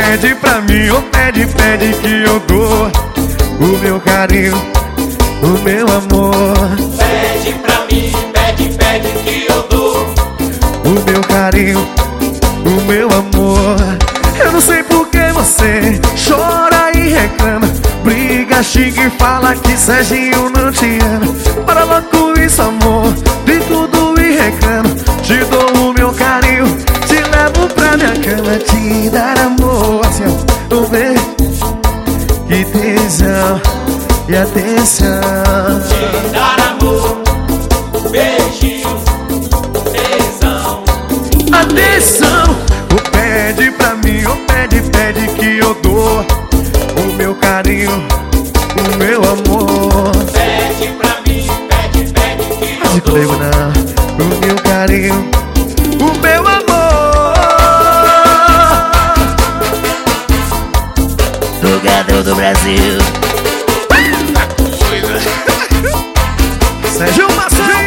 pede pra mim, ou pede, pede que eu dou o meu carinho, o meu amor. Pede pra mim, pede, pede que eu dou o meu carinho, o meu amor. Eu não sei por que você chora e reclama, briga, xinga e fala que Serginho não te ama. Para logo isso, amor, de tudo e reclama. Te dou o meu carinho, te levo pra minha cama, te dar amor. Assim, ó, vou ver que tesão e atenção. te dar amor, beijinho, tesão. Atenção, ou pede pra mim, ou pede, pede que eu dou o meu carinho, o meu amor. Pede pra mim, pede, pede que eu Pede comigo dou não, o meu carinho, o meu amor. Jogador do Brasil. Sérgio Macedo.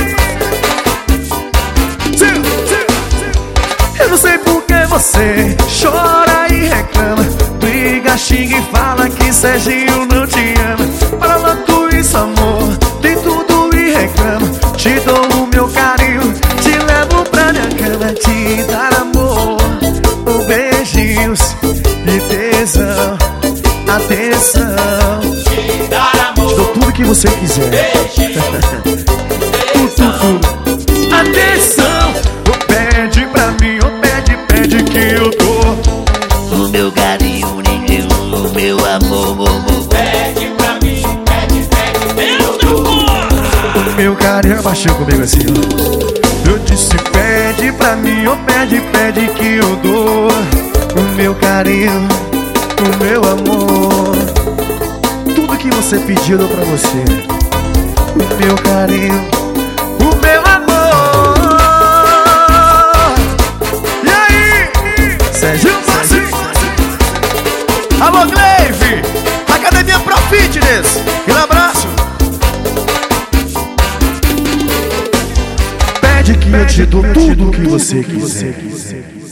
Eu não sei por que você chora e reclama, briga, xinga e fala que Serginho não te ama. Para logo isso, amor, tem tudo e reclama. Te dou o meu carinho, te levo pra minha cama, te dar amor, com beijinhos de tesão, atenção. te dar Te dou amor, tudo que você quiser. beijinho, tesão. Atenção, ou pede pra mim, ou pede, pede que eu dou O meu carinho, o meu amor. Pede pra mim, pede, pede que eu dou o meu carinho. Abaixou comigo assim, ó. Eu disse pede pra mim, ou pede, pede que eu dou o meu carinho, o meu amor. Tudo que você pediu eu dou pra você. O meu carinho, o meu amor. E aí, Sérgio Macedo. Alô, Gleive, Academia Pro Fitness. Um abraço. Pede que eu te dou tudo que você quiser.